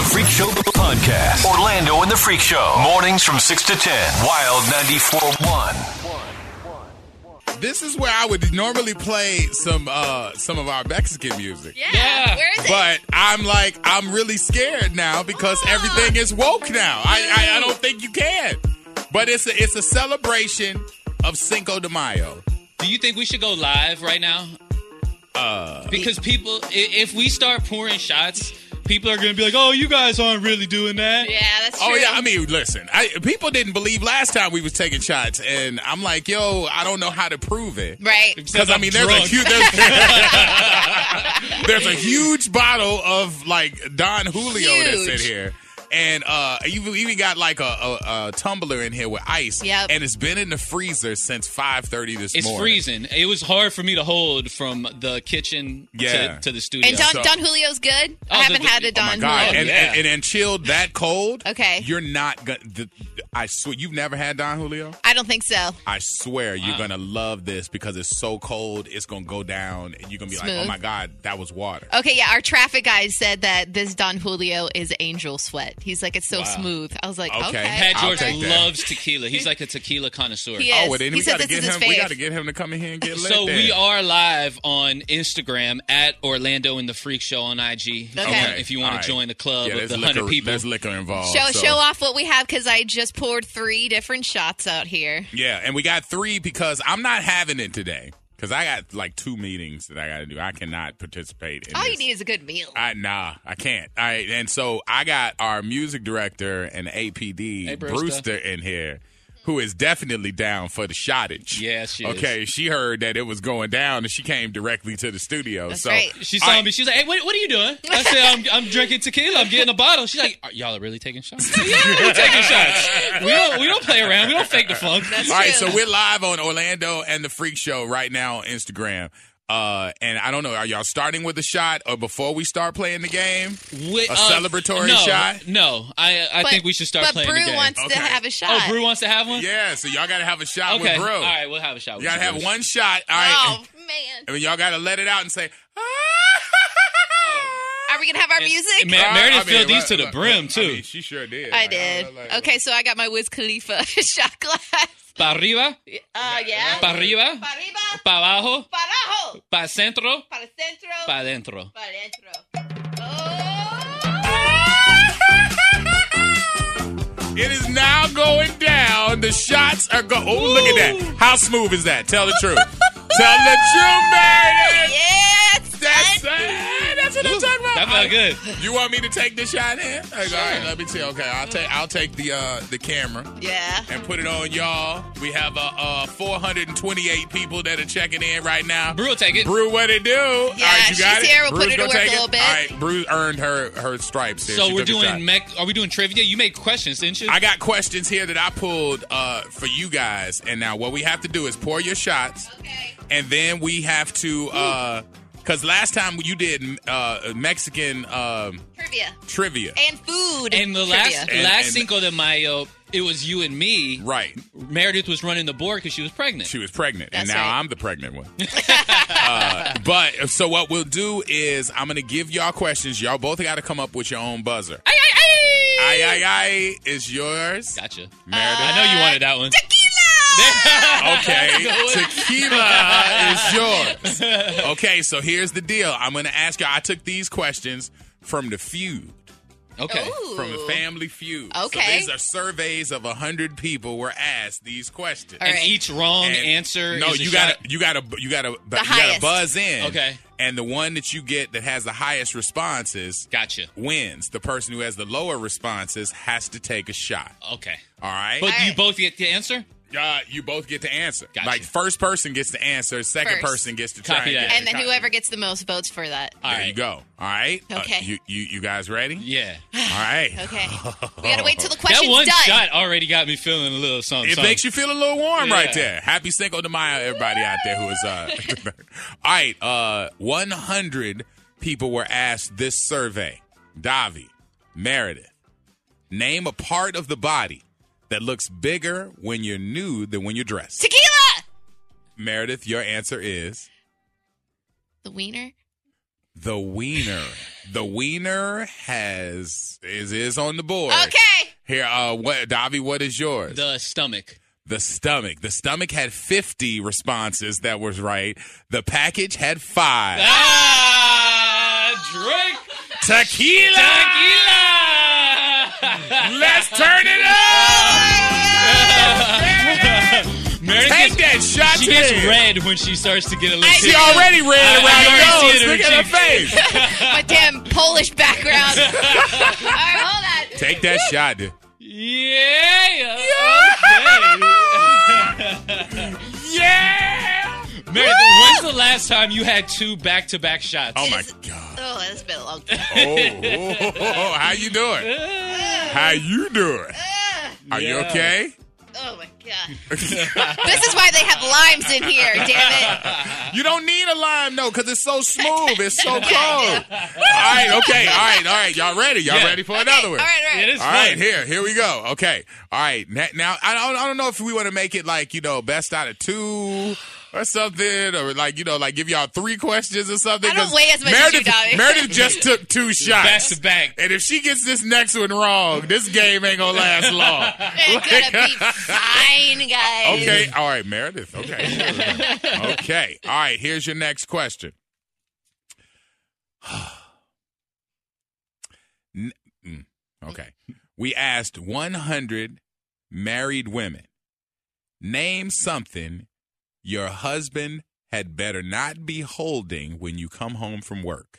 Freak Show podcast. Orlando and the Freak Show. Mornings from 6 to 10. Wild 94.1. This is where I would normally play some of our Mexican music. Yeah. Where is it? But I'm really scared now because everything is woke now. I don't think you can. But it's a celebration of Cinco de Mayo. Do you think we should go live right now? Because people, if we start pouring shots, people are going to be like, oh, you guys aren't really doing that. Yeah, that's true. Oh, yeah. I mean, listen, people didn't believe last time we was taking shots. And I'm like, yo, I don't know how to prove it. Right. Because, I mean, there's a huge bottle of, like, Don Julio that's in here. And you even got like a tumbler in here with ice. Yep. And it's been in the freezer since 5:30 this morning. It's freezing. It was hard for me to hold from the kitchen to the studio. And Don Julio's good? I haven't had a Don Julio. And chilled that cold. Okay. You're not going to... I swear, you've never had Don Julio? I don't think so. I swear you're going to love this because it's so cold. It's going to go down and you're going to be Smooth. like, oh my God, that was water. Okay, yeah, our traffic guy said that this Don Julio is angel sweat. He's like, it's so smooth. I was like, okay. Pat George I'll take that. loves tequila. He's like a tequila connoisseur. He is. Oh, well, then he we says got to this get is him. his We fave. got to get him to come in here and get lit. So then. we are live on Instagram at Orlando and the Freak Show on IG. Okay. If you want to join the club of there's the 100 people. There's liquor involved. Show off what we have because I just poured 3 different shots out here. Yeah, and we got 3 because I'm not having it today. Because I got like 2 meetings that I got to do. I cannot participate in All this. you need is a good meal. I can't. And so I got our music director and APD, Brewster, in here, who is definitely down for the shottage. Yeah, she is. Okay, she heard that it was going down, and she came directly to the studio. That's so right. She saw me. She's like, "Hey, what are you doing?" I said, "I'm drinking tequila. I'm getting a bottle." She's like, "Y'all are really taking shots?" Yeah, we're taking shots. We don't play around. We don't fake the funk. That's All right, true. so we're live on Orlando and the Freak Show right now on Instagram. And I don't know, are y'all starting with a shot or before we start playing the game? A celebratory shot? No, I think we should start playing the game. But Brew wants to have a shot. Oh, Brew wants to have one? Yeah, so y'all got to have a shot Okay. with Brew. All right, we'll have a shot with You got to have Brew. one shot. All right. Oh, man. And y'all got to let it out and say, Are we going to have our music? Meredith filled these to the brim, too. I mean, she sure did. I did. Okay, so I got my Wiz Khalifa shot glass. Pa arriba, Yeah. pa arriba, Pa arriba. pa abajo, Pa abajo. pa centro, Para el centro. pa adentro. Para adentro. Oh. It is now going down. The shots are going. Oh, look at that. How smooth is that? Tell the truth. Tell the truth, Meredith. Yes. That's what I'm talking about. That felt good. You want me to take the shot in? Like, all right, let me tell you. Okay, I'll take the camera Yeah. and put it on y'all. We have 428 people that are checking in right now. Brew will take it. Brew, what it do? All right, you got she's it. here. We'll Brew's put her to gonna work take a little bit. All right, Brew earned her stripes. There. So She we're took a shot. doing are we doing trivia? You made questions, didn't you? I got questions here that I pulled for you guys, and now what we have to do is pour your shots, Okay. and then we have to because last time you did Mexican trivia. And food. And the trivia. last Cinco de Mayo, it was you and me. Right. Meredith was running the board because she was pregnant. She was pregnant, and That's now right. I'm the pregnant one. But so what we'll do is I'm going to give y'all questions. Y'all both got to come up with your own buzzer. Ay, ay, ay! Ay is yours. Gotcha. Meredith. I know you wanted that one. Okay, tequila is yours. Okay, so here's the deal. I'm going to ask y'all. I took these questions from the Feud. Okay. Ooh. From the Family Feud. Okay. So these are surveys of 100 people were asked these questions. All And right. each wrong And- answer No, is a you shot? gotta highest. buzz in. Okay. And the one that you get that has the highest responses Gotcha. wins. The person who has the lower responses has to take a shot. Okay. All right. But All you right. both get the answer? You both get to answer. Gotcha. Like first person gets to answer, second First. person gets to try. Copy that. And then whoever gets the most votes for that. All There right. you go. All right. Okay. You guys ready? Yeah. All right. Okay. We got to wait till the That question's one done. shot already got me feeling a little something. It makes you feel a little warm Yeah. right there. Happy Cinco de Mayo, everybody out there who is. All right. 100 people were asked this survey. Davi, Meredith, name a part of the body that looks bigger when you're nude than when you're dressed. Tequila! Meredith, your answer is The wiener? The wiener. The wiener is on the board. Okay. Here, Davi, what is yours? The stomach. The stomach. The stomach had 50 responses that was right. The package had 5. Drink Tequila! tequila. Let's turn it up! Meredith Take that shot She to gets him. red when she starts to get a little. She do. already red around I the already nose. see it in Look her at her face. My damn Polish background. All right, hold on. Take that shot. Dude. Yeah. Yeah! Meredith, when's the last time you had 2 back-to-back shots? Oh, my God. Oh, that's been a long time. Oh, how you doing? How you doing? Are you Yeah. okay? Oh my god. This is why they have limes in here, damn it. You don't need a lime, though, because it's so smooth. It's so cold. All right, okay. All right. Y'all ready? Y'all Yeah. ready for another one? All right. It is All fun. right, here we go. Okay. All right. Now, I don't know if we want to make it like, best out of 2 or something, or like, like give y'all 3 questions or something. I don't 'cause weigh as much as you, Dobby. Meredith just took 2 shots. Back-to-back. And if she gets this next one wrong, this game ain't gonna last long. It's gonna be fine, guys. Okay, all right, Meredith. Okay. Okay. All right, here's your next question. Okay. We asked 100 married women, name something your husband had better not be holding when you come home from work.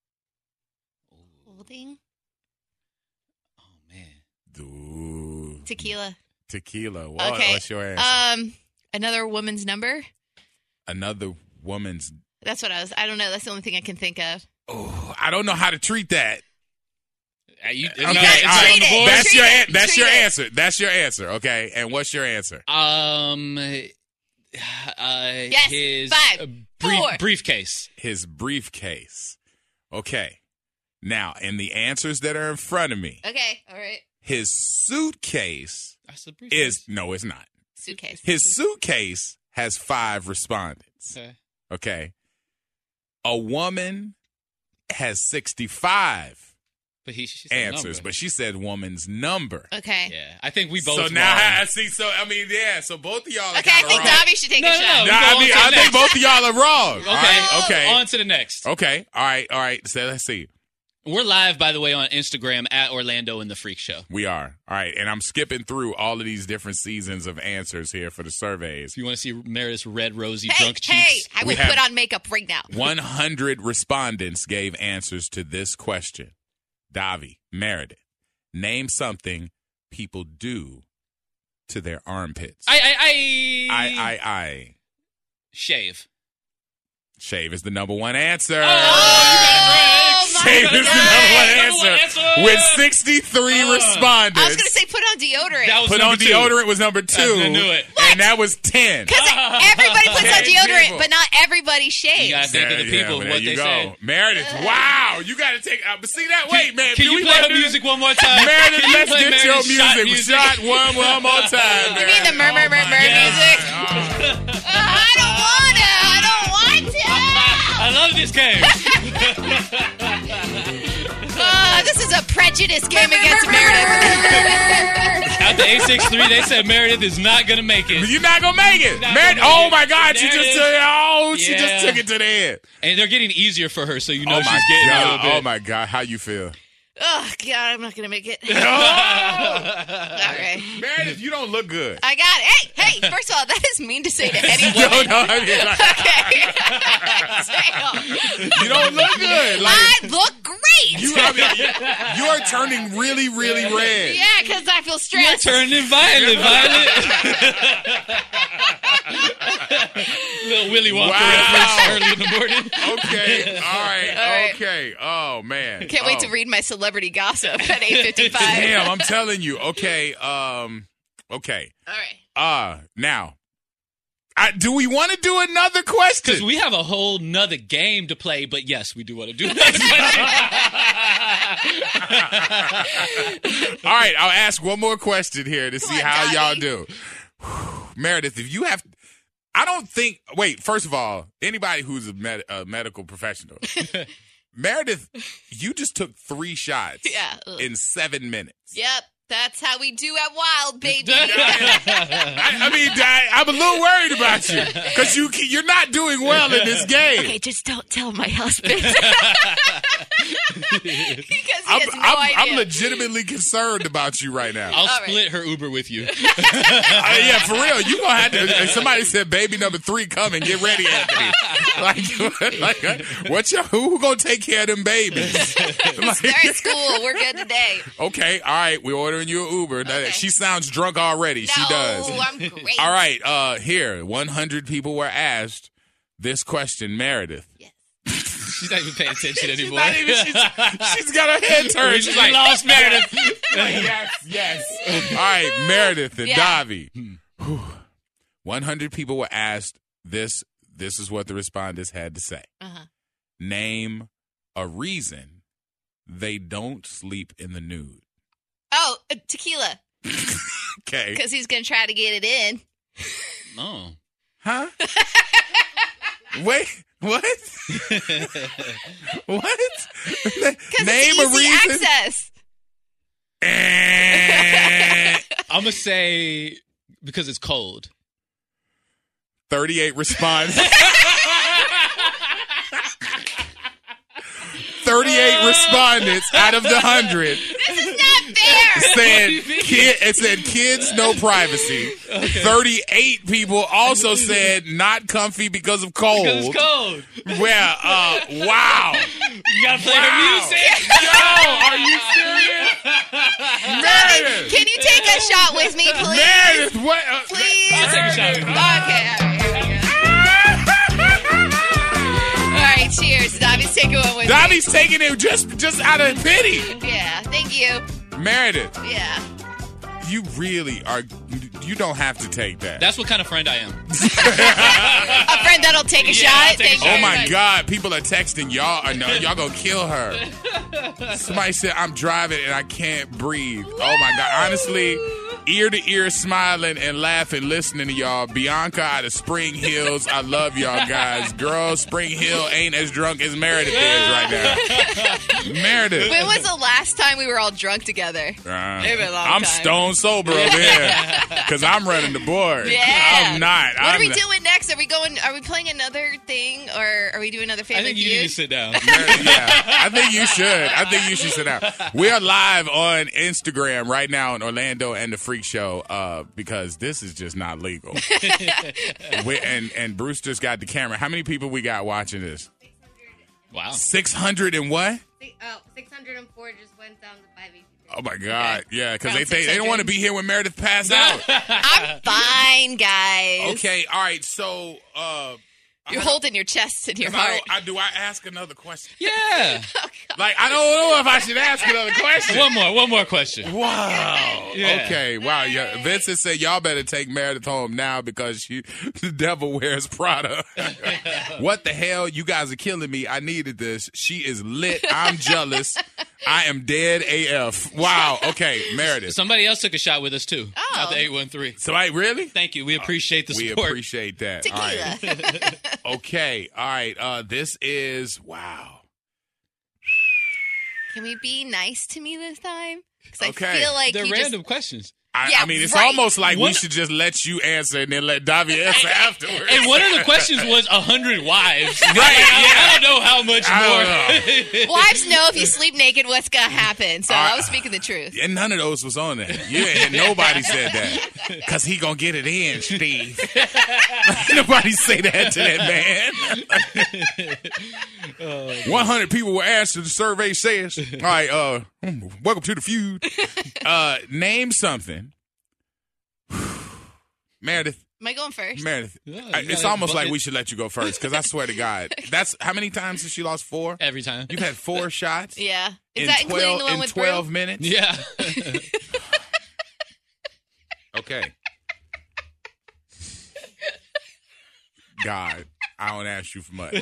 Holding Oh, man. Ooh, tequila. tequila. Okay. What's your answer? Another woman's number. Another woman's. That's what I don't know. That's the only thing I can think of. Oh, I don't know how to treat that. It's Okay, not, all it's not right. on the board. That's your Treat it. that's your Treat it. answer. That's your answer. Okay, and what's your answer? His 5, 4. briefcase. His briefcase. Okay. Now, in the answers that are in front of me, Okay. All right. his suitcase That's the briefcase. no, it's not. Suitcase. His suitcase has 5 respondents. Okay. Okay. A woman has 65 But she said answers, number. but she said woman's number. Okay. Yeah, I think we both. So now wrong. I see. So I mean, yeah. So both of y'all. Are Okay, I kinda think wrong. Dobby should take No, a no, shot. no. No, I Go mean, on to I the think next. both of y'all are wrong. Okay. All right. Okay. On to the next. Okay. All right. All right. So let's see. We're live, by the way, on Instagram at Orlando and the Freak Show. We are. All right. And I'm skipping through all of these different seasons of answers here for the surveys. If you want to see Meredith's red, rosy, Hey, drunk hey! cheeks. I We will have- put on makeup right now. 100 respondents gave answers to this question. Davi, Meredith, name something people do to their armpits. I. Shave. Shave is the number 1 answer. Oh, you got it right. Shave is the number 1 Number one answer. answer. With 63 respondents. I was gonna say put on deodorant. That was Put number on 2. deodorant was number 2. I knew it. And that was 10. Because everybody puts on 10 deodorant, people. but not everybody shaves. You gotta think of the people, well, what there you they go. say. Meredith, wow. You got to take. But see that? Wait, man. Can do you we play wanna her do this? music one more time? Meredith, Can you let's play get your Meredith's music. Shot one more time. You mean the murmur music? I don't wanna. I don't want to. I love this game. This is a prejudice game against Meredith. At the 863, they said Meredith is not gonna make it, You're not gonna make it, Not man. gonna make Oh it. my God, she There just it took. is. Oh, she Yeah. just took it to the head. and they're getting easier for her, so you know Oh she's my getting a God. little bit. Oh my God, how you feel? Oh God, I'm not gonna make it. All right. Meredith, you don't look good. I got it. Hey, first of all, that is mean to say to any No, woman. no, I mean, like, Okay. you don't look good. Like I look great. you are turning really, really red. Yeah, because I feel You're stressed. turning violent. Little Willy Wonka Wow. reference early in the morning. Okay. All right. All right. Okay. Oh man. Can't wait to read my celebrity gossip at 8:55. Damn, I'm telling you. Okay. Okay. All right. Now, do we want to do another question? Because we have a whole nother game to play, but yes, we do want to do another question. All right. I'll ask one more question here to see on, how Donnie. y'all do. Meredith, if you have. I don't think. Wait. First of all, anybody who's a medical professional, Meredith, you just took 3 shots Yeah. Ugh. in 7 minutes. Yep. That's how we do at Wild, baby. I'm a little worried about you because you're not doing well in this game. Okay, just don't tell my husband. Because he has no idea. I'm legitimately concerned about you right now. I'll All split her Uber with you. Yeah, for real. You gonna have to. Somebody said, "Baby number 3 coming. Get ready, Anthony." Who gonna take care of them babies? They're at school. We're good today. Okay, all right. We're ordering you an Uber. Okay. She sounds drunk already. She does. No, I'm great. All right. Here, 100 people were asked this question, Meredith. Yes. She's not even paying attention anymore. She's got her head turned. She's like, lost Meredith. yes. All right, Meredith and Yeah. Davi. 100 people were asked this. This is what the respondents had to say. Uh-huh. Name a reason they don't sleep in the nude. Oh, tequila. Okay. Because he's going to try to get it in. Oh. Huh? Wait, what? What? Because Name it's a easy reason. access. I'm going to say because it's cold. 38 response. 38 respondents out of the 100 This is not fair. said kids, no privacy. 38 people also said not comfy because of cold. Because it's cold. Well, wow. You got to play her music. Yo, are you serious? Meredith. Can you take a shot with me, please? Meredith, what? Please. I'll take a shot with you. Okay, all right, here we go. All right, cheers. Davi's taking one with Davi's taking it just out of pity. me. Yeah, thank you. Meredith, Yeah. you really are. You don't have to take that. That's what kind of friend I am. A friend that'll take a shot. I'll take a Thank shot. you Oh very my much. God! People are texting y'all. No, y'all gonna kill her. Somebody said I'm driving and I can't breathe. Oh my God! Honestly, ear to ear, smiling and laughing, listening to y'all. Bianca out of Spring Hills. I love y'all guys. Girl, Spring Hill ain't as drunk as Meredith is right now. Meredith. When was the last time we were all drunk together? Maybe a long I'm time. stone sober over here because I'm running the board. Yeah. I'm not. What are we doing next? Are we playing another thing, or are we doing another I family think you need feud? to sit down. Yeah, I think you should. I think you should sit down. We are live on Instagram right now in Orlando and the Freak Show because this is just not legal. and Brewster's got the camera. How many people we got watching this? Wow. 600 and what? 604 just went down to 583. Oh my God! Yeah, because Around they don't want to be here when Meredith passed out. I'm fine, guys. Okay, all right. So You're holding your chest in your heart. do I ask another question? Yeah. Like I don't know if I should ask another question. One more question. Wow. Yeah. Okay. Wow. Yeah. Vincent said y'all better take Meredith home now because the devil wears Prada. What the hell? You guys are killing me. I needed this. She is lit. I'm jealous. I am dead AF. Wow. Okay, Meredith. Somebody else took a shot with us, too. Oh. Out the 813. Somebody really? Thank you. We appreciate the We support. appreciate that. All Tequila. right. Okay. All right. This is wow. Can we be nice to me this time? Because Okay. I feel like They're you random questions. Yeah, I mean, it's right. almost like we One- should just let you answer and then let Davi answer afterwards. And one of the questions was 100 wives. Right, I don't know how much I more. don't know. wives know if you sleep naked, what's gonna happen. So I was speaking the truth. And none of those was on there. Yeah, and nobody said that. Because he going to get it in, Steve. Nobody say that to that man. 100 people were asked, the survey says. All right, welcome to the feud. Name something. Meredith. Am I going first? Meredith. Yeah, you It's gotta almost like bucket. we should let you go first because I swear to God. That's how many times has she lost? 4? Every time. You've had 4 shots? Yeah. Is in that including the one in with 12 Brew? minutes? Yeah. Okay. God, I don't ask you for much.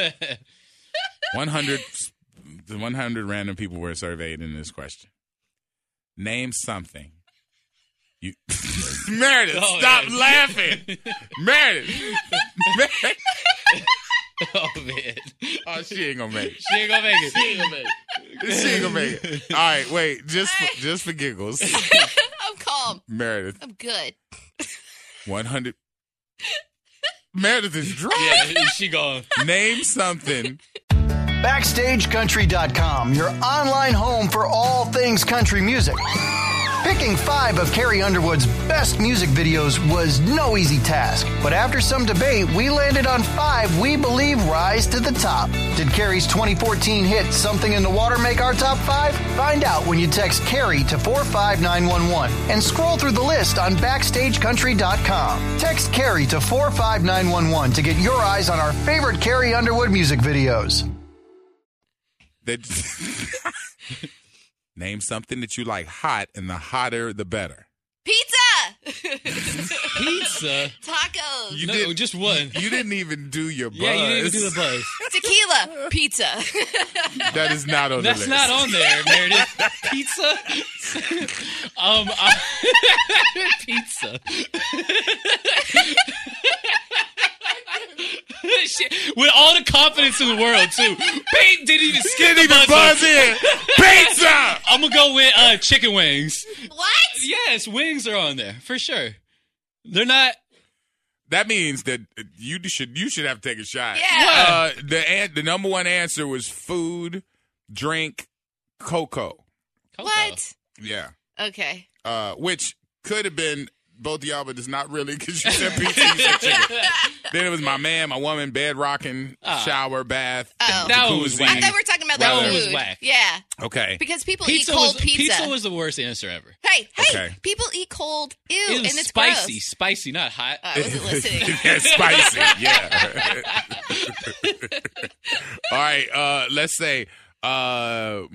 100 random people were surveyed in this question. Name something. You Meredith, Oh, stop yeah. laughing. Meredith. Oh, man. Oh, she ain't gonna make it. She ain't gonna make it. She ain't gonna make it. She ain't gonna make it. All right, wait. Just for giggles. I'm calm. Meredith, I'm good. 100. Meredith is drunk. Yeah, she gone. Name something. BackstageCountry.com, your online home for all things country music. Picking 5 of Carrie Underwood's best music videos was no easy task, but after some debate, we landed on 5 we believe rise to the top. Did Carrie's 2014 hit Something in the Water make our top 5? Find out when you text Carrie to 45911 and scroll through the list on BackstageCountry.com. Text Carrie to 45911 to get your eyes on our favorite Carrie Underwood music videos. Name something that you like hot, and the hotter, the better. Pizza! Pizza? Tacos! No, just one. You didn't even do your buzz. Yeah, you didn't even do the buzz. Tequila! Pizza! That is not on the That's list. not on there, Meredith. Pizza? Pizza. Shit. With all the confidence in the world, too. Pete didn't even skip the buzz in. Pizza! I'm going to go with chicken wings. What? Yes, wings are on there, for sure. They're not... That means that you should have to take a shot. Yeah. The number one answer was food, drink, cocoa. What? Yeah. Okay. Which could have been both of y'all, but it's not really because you said pizza, you said chicken. Then it was my man, my woman, bed rocking, shower, bath, That one was jacuzzi. whack. I thought we were talking about That the one food. was whack. Yeah. Okay. Because people Pizza eat cold was, pizza. Pizza was the worst answer ever. Hey, Okay. people eat cold. Ew, It and was it's spicy. gross. Spicy, not hot. I wasn't listening. Yeah, spicy. Yeah. All right. Let's say. All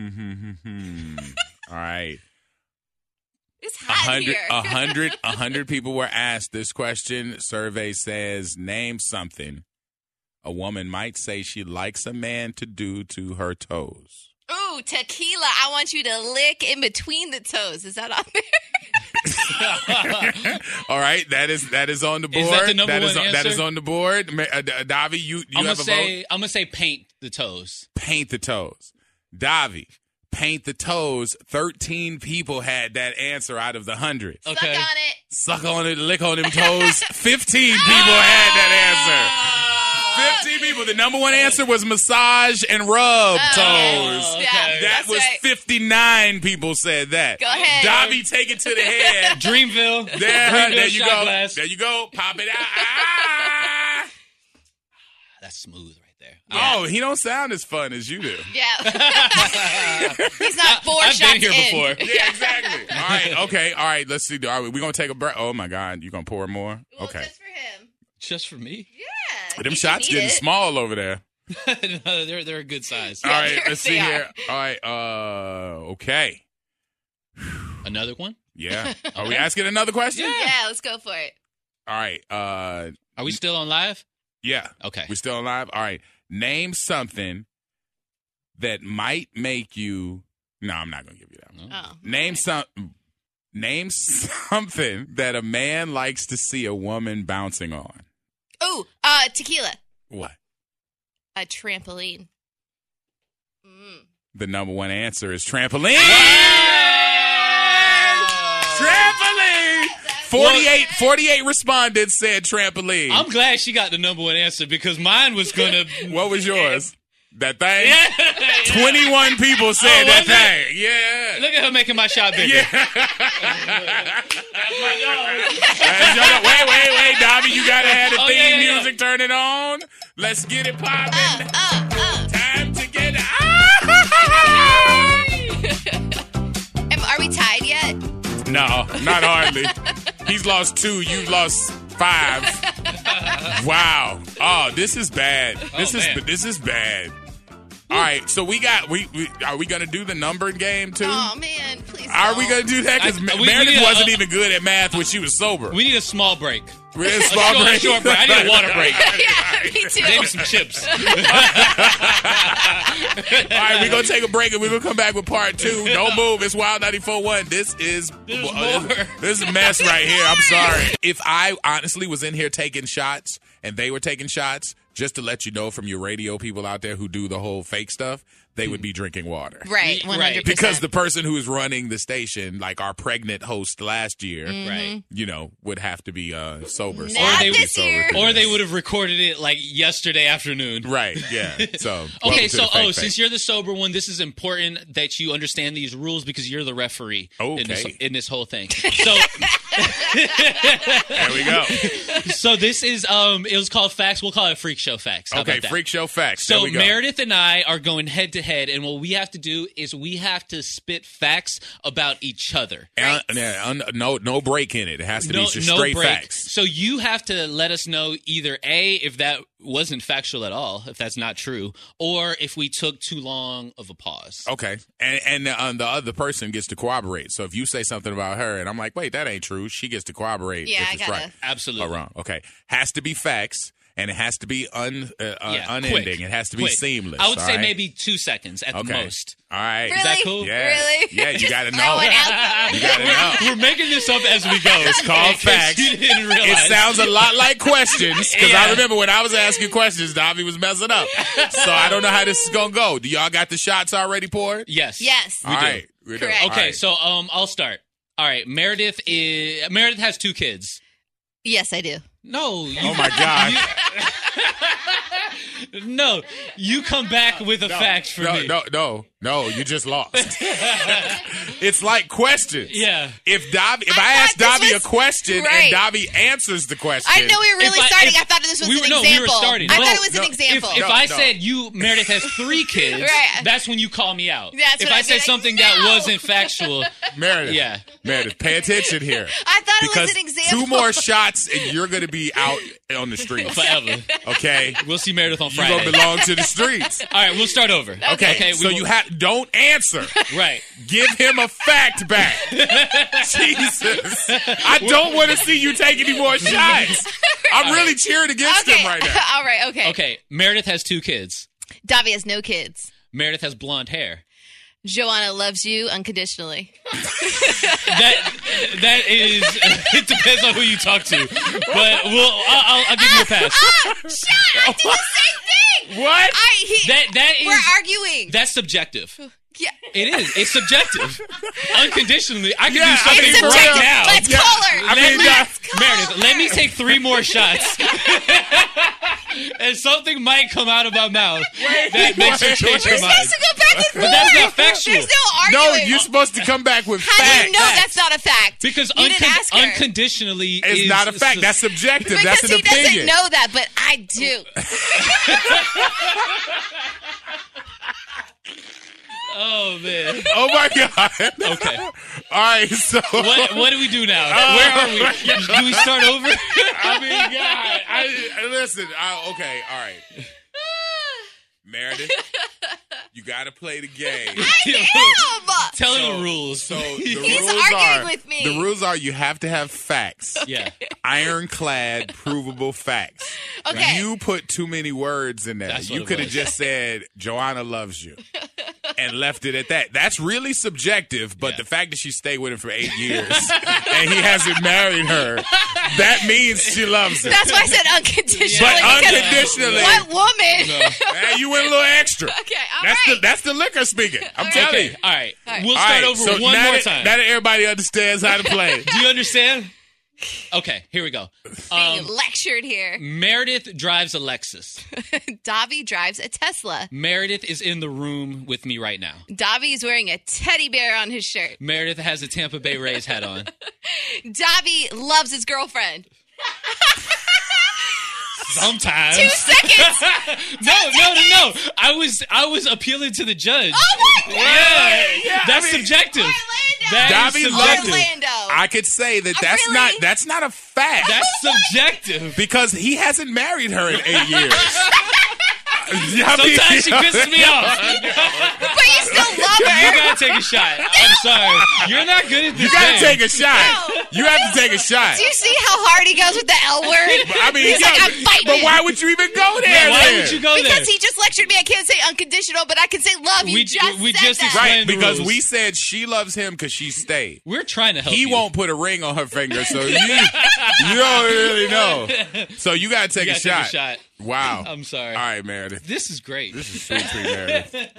right. It's hot here. 100 people were asked this question. Survey says, name something a woman might say she likes a man to do to her toes. Ooh, tequila. I want you to lick in between the toes. Is that on there? All right, that is on the board. Is that the number one That is answer? on the board. Davi, you I'm have a vote? gonna say paint the toes. Paint the toes. Davi, paint the toes. 13 people had that answer out of the 100. Okay. Suck on it. Suck on it, lick on them toes. 15 people had that answer. 15 people. The number one answer was massage and rub toes. okay. Yeah, That that's was right. 59 people said that. Go ahead. Davi, take it to the head. Dreamville. There you shot go. glass. There you go. Pop it out. Ah! That's smooth right there. Oh, he don't sound as fun as you do. Yeah. He's not 4 I've shots been here in. before. Yeah, exactly. All right, okay. All right, let's see. All right, we're going to take a break. Oh, my God. You going to pour more? Well, Okay. just for him. Just for me? Yeah. Them you shots need getting it. small over there. No, they're a good size. All right, they let's see are. here. All right, okay. Another one? Yeah. Are we asking another question? Yeah, let's go for it. All right. Are we still on live? Yeah. Okay. We still alive? All right. Name something that might make you. No, I'm not going to give you that one. Oh. Name something that a man likes to see a woman bouncing on. Ooh, tequila. What? A trampoline. The number one answer is trampoline. Trampoline. 48 respondents said trampoline. I'm glad she got the number one answer because mine was gonna. What was yours? That thing? 21 people said that was it? thing. Yeah. Look at her making my shot bigger. Yeah. Wait, Dobby, you gotta have the theme music. Turn it on. Let's get it popping. Time to get it. Are we tied yet? No, not hardly. He's lost 2. You've lost 5. Wow. Oh, this is bad. This is bad. All right, so we are we gonna do the number game too? Oh man, please. Are we gonna do that? Because Meredith wasn't even good at math when she was sober. We need a small break. We need a small break. A short break. I need a water break. Yeah, me too. Maybe some chips. All right, we're gonna take a break and we're gonna come back with part 2. Don't move. It's Wild 94.1. This is a mess right here. I'm sorry. If I honestly was in here taking shots and they were taking shots, just to let you know from your radio people out there who do the whole fake stuff, they would be drinking water. Right, 100%. Because the person who is running the station, like our pregnant host last year, Right. you know, would have to be sober. Not So they would be this year. sober. Or they would have recorded it like yesterday afternoon. Right, yeah. So Okay, welcome to so the fake since you're the sober one, this is important that you understand these rules because you're the referee Okay. in this whole thing. So There we go. so this is it was called Facts. We'll call it Freak Show Facts. How Okay, about that? freak show facts. There So we go. Meredith and I are going head to head, and what we have to do is we have to spit facts about each other. No break in it. It has to be just no straight break. facts. So you have to let us know either A, if that wasn't factual at all, if that's not true, or if we took too long of a pause. Okay, and the other person gets to corroborate. So if you say something about her, and I'm like, wait, that ain't true, she gets to corroborate Yeah, if I it's gotta- right Absolutely. or wrong. Okay, has to be facts, and it has to be unending. Quick. It has to be Quick. seamless. I would all say right? maybe 2 seconds at the Okay. most. All right. Really? Is that cool? Yeah. Really? Yeah, you Just gotta know. throw it out there. You gotta know. We're making this up as we go. It's called In case facts. You didn't realize. It sounds a lot like questions because Yeah. I remember when I was asking questions, Davi was messing up. So I don't know how this is gonna go. Do y'all got the shots already poured? Yes. Yes. All right. We do. Correct. All Okay, right. so I'll start. All right, Meredith has 2 kids. Yes, I do. No. Oh my God. No, you come back with a fact for me. No, you just lost. It's like questions. Yeah. If I thought ask this Davi a was- question right. and Davi answers the question, I know we were really If I- starting. if- I thought this was we an were- no, example. we were starting. I No, thought it was no, an example. If No, I no. said Meredith has 3 kids, Right. that's when you call me out. That's if when I I'd be said like, something no. that wasn't factual, Meredith. Yeah. Meredith, pay attention here. I thought it Because was an example. 2 more shots and you're going to be out on the streets. forever. Okay? We'll see Meredith on You're Friday. going to belong to the streets. All right, we'll start over. Okay, so you don't answer. Right. Give him a fact back. Jesus. I don't want to see you take any more shots. I'm really cheering against Okay. him right now. All right. Okay. Okay, Meredith has 2 kids. Davi has no kids. Meredith has blonde hair. Joanna loves you unconditionally. That is. It depends on who you talk to, but I'll give you a pass. Shut! I did the same thing. What? That is. We're arguing. That's subjective. Yeah. It is. It's subjective. Unconditionally, I can Yeah, do something It's for subjective. real. right now. Let's call her. Meredith, let me take 3 more shots. And something might come out of my mouth that makes you change your We're mind. supposed to go back and forth. But that's not factual. There's no No, arguing. you're supposed to come back with How facts. do you know that's not a fact? Because you didn't ask her. unconditionally It's is not a fact. That's subjective. Because That's an he opinion. doesn't know that, but I do. Oh man. Oh my God. Okay. All right. So What do we do now? Where are we? Do we start over? I mean, God. Listen. Okay. All right. Meredith, you got to play the game. Damn! Tell her the rules. So the He's rules arguing are with me. the rules are you have to have facts. Yeah. Ironclad, provable facts. Okay. You put too many words in there. That's what You it could have was. just said Joanna loves you and left it at that. That's really subjective, but Yeah. the fact that she stayed with him for 8 years and he hasn't married her, that means she loves him. That's why I said unconditionally. But because unconditionally, What woman? man, you went a little extra. Okay, all right. That's the liquor speaking. I'm telling Okay. you. All right. right. We'll All start right, over so one now more that- time. Now that everybody understands how to play. Do you understand? Okay, here we go. Being lectured here. Meredith drives a Lexus. Davi drives a Tesla. Meredith is in the room with me right now. Davi is wearing a teddy bear on his shirt. Meredith has a Tampa Bay Rays hat on. Davi loves his girlfriend. Sometimes. 2 seconds. No. I was appealing to the judge. Oh my God. Yeah, that's subjective. Orlando. That is Davi loves subjective. Orlando. I could say that Really? that's not a fact. That's subjective. because he hasn't married her in 8 years. I mean, Sometimes she pisses me off. But you still love her. You gotta take a shot. I'm sorry. You're not good at this. You gotta game. take a shot. No. You have to take a shot. Do you see how hard he goes with the L word? I mean, He's yeah, like, I'm fighting but it. why would you even go there? Yeah, why then? would you go there? Because he just lectured me. I can't say unconditional, but I can say love. We You just just said that. explained- Right, the because rules. we said she loves him because she stayed. We're trying to help He you. won't put a ring on her finger, so you don't really know. So you gotta take You a gotta shot. take a shot. Wow. I'm sorry. All right, Meredith. This is great. This is sweet, sweet Meredith. Meredith's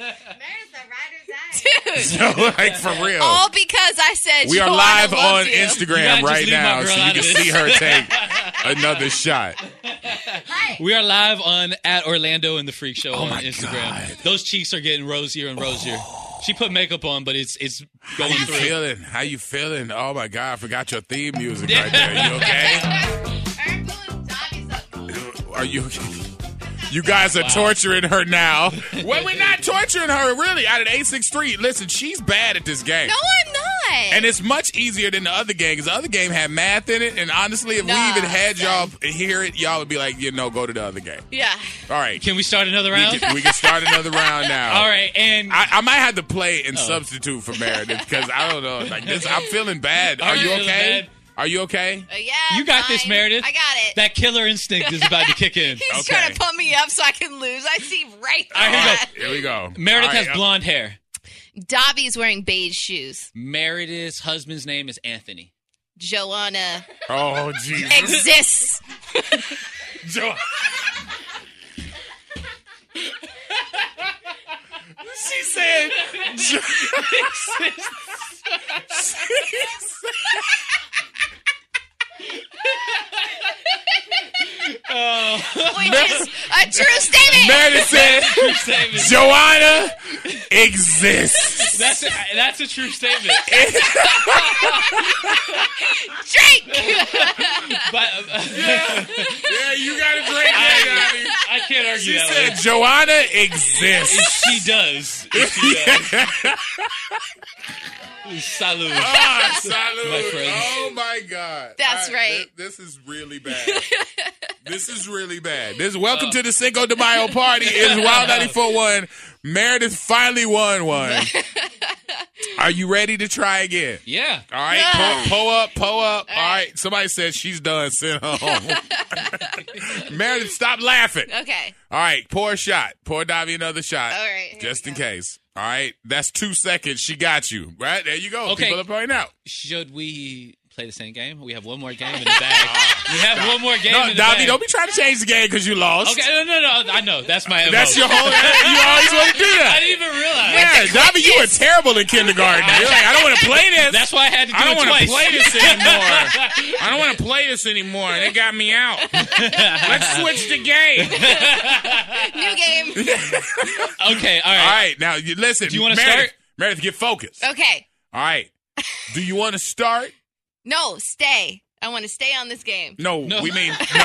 a rider's eye. Dude. No, like for real. All because I said We are Joanna live loves on you. You Instagram gotta just right leave my now, girl so you out can of see this. her take another shot. We are live on at Orlando and the Freak Show on my Instagram. God. Those cheeks are getting rosier and rosier. She put makeup on, but it's How going you through. feeling? How you feeling? Oh my God, I forgot your theme music right there. You okay? Erin pulling Dobby's up. Are you? You guys are torturing her now. Well, we're not torturing her, really. Out of 863, listen, she's bad at this game. No, I'm not. And it's much easier than the other game, because the other game had math in it. And honestly, if we Nah, even had son. y'all hear it, y'all would be like, go to the other game. Yeah. All right. Can we start another round? We can start another round now. All right, and I might have to play and Oh. substitute for Meredith, because I don't know. Like this, I'm feeling bad. Are Are you you feeling okay? bad? Are you okay? Yeah. you got this, fine. Meredith. I got it. That killer instinct is about to kick in. He's Okay. trying to pump me up so I can lose. I see right All right, here we through go. it. Here we go. Meredith All right, has blonde hair. Dobby's wearing beige shoes. Meredith's husband's name is Anthony. Joanna Oh, Jesus. exists. Jo- She said. Which is a true statement. Meredith said, Statement. Joanna exists. That's a true statement. Drink. But Yeah, you got to drink that, Donnie. I can't argue She that said, one. Joanna exists. She does. She does. Salud. Ah, salud. My friends. Oh, my God. That's right. This is really bad. This is really bad. Welcome to the Cinco de Mayo party. It's Wild 94.1. Meredith finally won one. Are you ready to try again? Yeah. All right, pull up. All right, somebody said she's done. Send her home. Meredith, stop laughing. Okay. All right, pour a shot. Pour Davy another shot. All right, here Just we in go. case. All right, that's 2 seconds. She got you. Right? There you go. Okay. People are pointing out. Should we play the same game? We have one more game in the bag. We have one more game No, in the Davy, bag. don't be trying to change the game because you lost. Okay, no. I know. That's my MO. That's your whole. You always want to do I that. didn't even realize. Yeah, Davy, you were terrible in kindergarten. You're like, I don't want to play this. That's why I had to do I don't it want to twice. play this anymore. I don't want to play this anymore. They got me out. Let's switch the game. New game. Okay, all All right. right, now you listen. Do you wanna Meredith, start? Meredith, get focused. Okay. All right. Do you want to start? No, stay. I want to stay on this game. No, No. we mean no.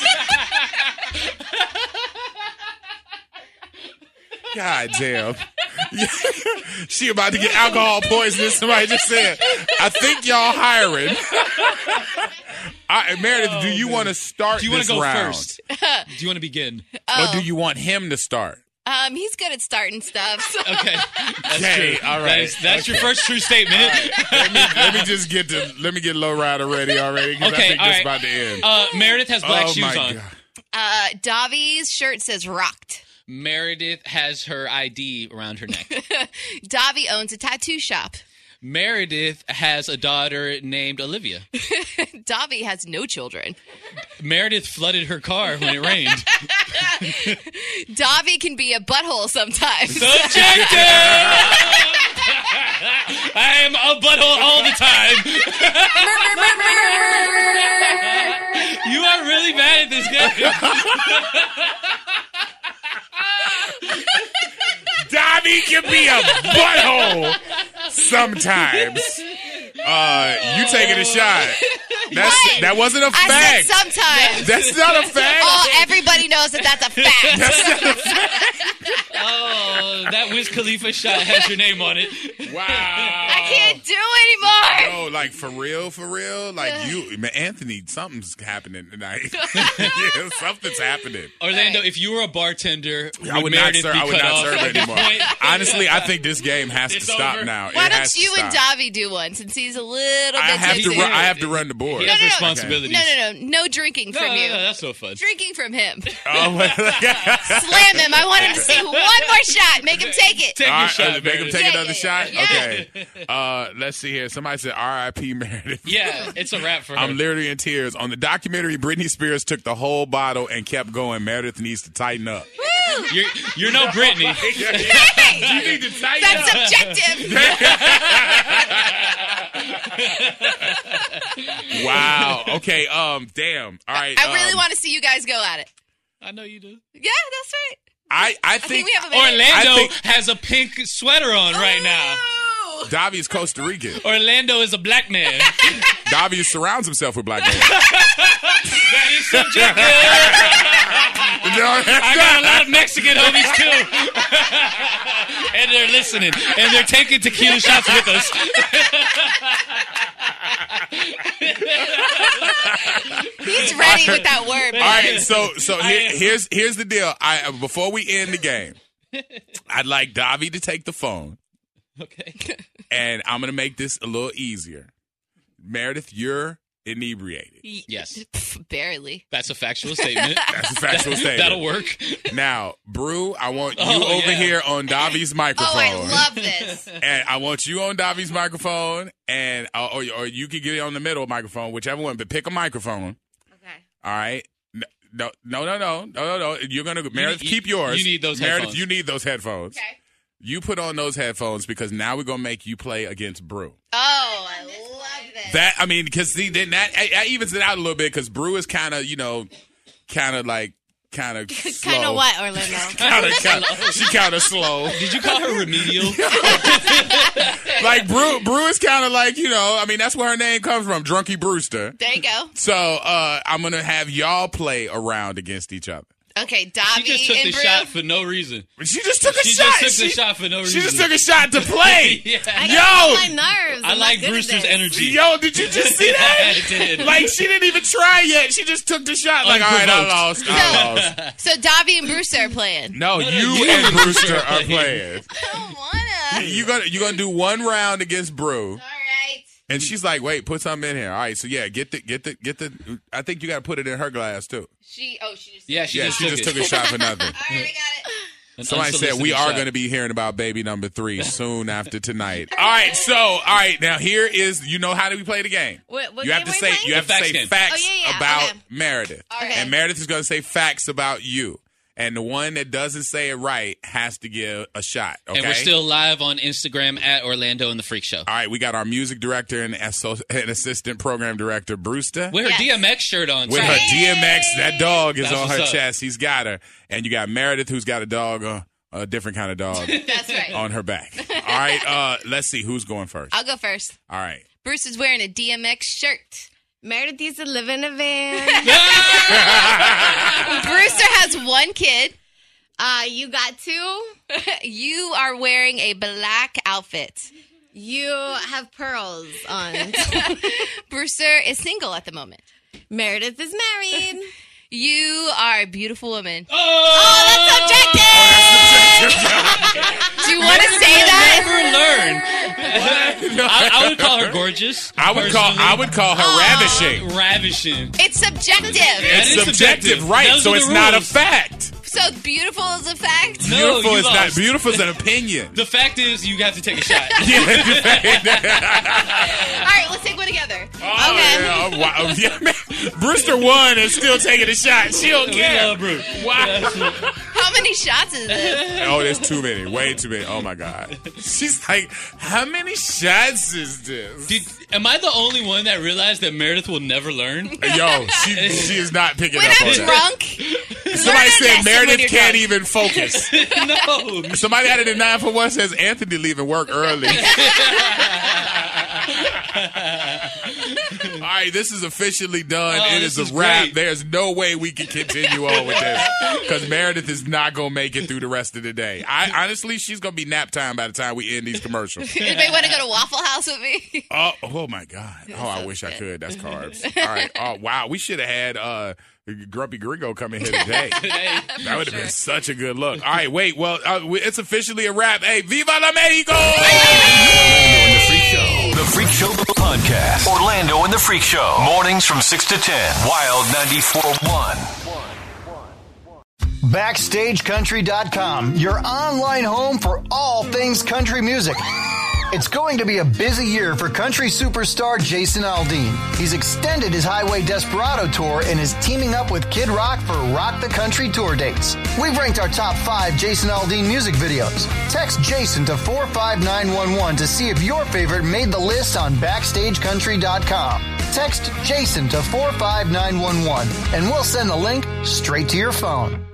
God damn. She about to get alcohol poisoning. Somebody just said, I think y'all hiring. Meredith, do you want to start Do you want this to go round? first? Do you want to begin? Or do you want him to start? He's good at starting stuff. So. Okay, that's Okay, true. all right. That's your first true statement. Let me just get low rider ready already because Okay, I think all this right. about to end. Meredith has black oh shoes my on. God. Davi's shirt says rocked. Meredith has her ID around her neck. Davi owns a tattoo shop. Meredith has a daughter named Olivia. Davi has no children. Meredith flooded her car when it rained. Davi can be a butthole sometimes. Subjective! I am a butthole all the time. You are really bad at this game. Dobby can be a butthole sometimes. You taking a shot. That wasn't a I fact. said sometimes. That's not a fact. Oh, everybody knows that that's a fact. That's not a fact. Oh, that Wiz Khalifa shot has your name on it. Wow. I can't do anymore. No, like for real, like you, man, Anthony, something's happening tonight. Yeah, something's happening. Orlando, if you were a bartender, I would not serve at this anymore. point? Honestly, I think this game has to stop over. now. Why It don't has to you and stop. Davi do one since he's a little I bit have to. tipsy? I have to run the board. He has no. responsibilities. No drinking from you. No, that's so fun. Drinking from him. Oh, well, Slam him. I want him to see one more shot. Make him take it. Take all your right, shot, make him Meredith. take Yeah, another yeah, shot. yeah. Okay. Let's see here. Somebody said R.I.P. Meredith. Yeah, it's a wrap for her. I'm literally in tears. On the documentary, Britney Spears took the whole bottle and kept going. Meredith needs to tighten up. Woo! You're no Britney. Hey! You need to tighten That's up. subjective. Wow. Okay. Damn. All right. I really want to see you guys go at it. I know you do. Yeah, that's right. I I think we have a minute. Orlando I think- has a pink sweater on right now. Ooh. Davi is Costa Rican. Orlando is a black man. Davi surrounds himself with black men. That is subjective. I got a lot of Mexican homies too. And they're listening. And they're taking tequila shots with us. He's ready with that word. All right, so here's the deal. Before we end the game, I'd like Davi to take the phone, Okay. and I'm gonna make this a little easier. Meredith, you're inebriated. Yes. Barely. That's a factual statement. That's a factual statement. That'll work. Now, Brew, I want you Oh, over yeah. here on Davi's microphone. Oh, I love this. And I want you on Davi's microphone, and or you can get it on the middle microphone, whichever one. But pick a microphone. Okay. All right. No. You're gonna Meredith, you- keep yours. you need those Meredith, headphones. you need those headphones. Okay. You put on those headphones because now we're gonna make you play against Brew. Oh, I love this. That I mean, because then that evens it out a little bit because Brew is kind of kind of Kind of what, Orlando? She kind of slow. Did you call her remedial? Like Brew is kind of like I mean that's where her name comes from, Drunky Brewster. There you go. So I'm gonna have y'all play around against each other. Okay, Davi She just took and the Brew. shot for no reason. She just took a She shot. just took the shot for no reason. She just took a shot to play. Yeah. My nerves. I I'm like not good at Brewster's this. energy. Yo, did you just see that? I did. Like she didn't even try yet. She just took the shot. Like, all right, I lost. I lost. So Davi and Brewster are playing. No, no, you you and and Brewster Brewster are are playing. I don't wanna. You're gonna do one round against Brew, All right. and she's like, "Wait, put something in here." All right, so yeah, get the. I think you got to put it in her glass too. She just. Yeah, she Yeah, just she just took a shot for nothing. All right, I got it. An Somebody said we unsolicited are shot. going to be hearing about baby number 3 soon after tonight. All right, now here is how do we play the game? What You have game to are we say playing? you have The to facts say game. facts Oh, yeah, about okay. Meredith, right. and Meredith is going to say facts about you. And the one that doesn't say it right has to give a shot. Okay. And we're still live on Instagram at Orlando and the Freak Show. All right, we got our music director and assistant program director, Brewster. With her Yes. DMX shirt on. With too. her DMX, that dog is That's on her what's up. chest. He's got her. And you got Meredith, who's got a dog, a different kind of dog, That's right. on her back. All right, let's see who's going first. I'll go first. All right. Bruce is wearing a DMX shirt. Meredith used to live in a van. Brewster has one kid. You got 2. You are wearing a black outfit. You have pearls on. Brewster is single at the moment. Meredith is married. You are a beautiful woman. Oh, That's objective! Do you want to say that? Never learn. I would call her gorgeous. I would call her ravishing. Ravishing. It's subjective. That It's is subjective, right? Those So are it's the not a rules. fact. So beautiful is a fact? No, Beautiful you is not. lost. Beautiful is an opinion. The fact is, you have to take a shot. All right, let's take one together. Oh, Okay. yeah, wow. Yeah, man. Brewster won and still taking a shot. She don't We care. love Brew. Wow. How many shots is this? Oh, there's too many. Way too many. Oh my God. She's like, how many shots is this? Am I the only one that realized that Meredith will never learn? Yo, she is not picking When up on I'm that. drunk, Somebody learn a said lesson when Meredith you're can't drunk. even focus. No. Somebody added a 941 says Anthony leaving work early. All right, this is officially done. Oh, It is this a is wrap. great. There's no way we can continue on with this because Meredith is not going to make it through the rest of the day. Honestly, she's going to be nap time by the time we end these commercials. Anybody want to go to Waffle House with me? Oh my God. Oh, I wish I could. That's carbs. All right. Oh, wow. We should have had Grumpy Gringo come in here today. That would have been such a good look. All right, wait. Well, it's officially a wrap. Hey, Viva la Mexico! The Freak Show Podcast. Orlando and the Freak Show. Mornings from 6 to 10. Wild 94.1. BackstageCountry.com, your online home for all things country music. It's going to be a busy year for country superstar Jason Aldean. He's extended his Highway Desperado tour and is teaming up with Kid Rock for Rock the Country tour dates. We've ranked our top 5 Jason Aldean music videos. Text Jason to 45911 to see if your favorite made the list on BackstageCountry.com. Text Jason to 45911 and we'll send the link straight to your phone.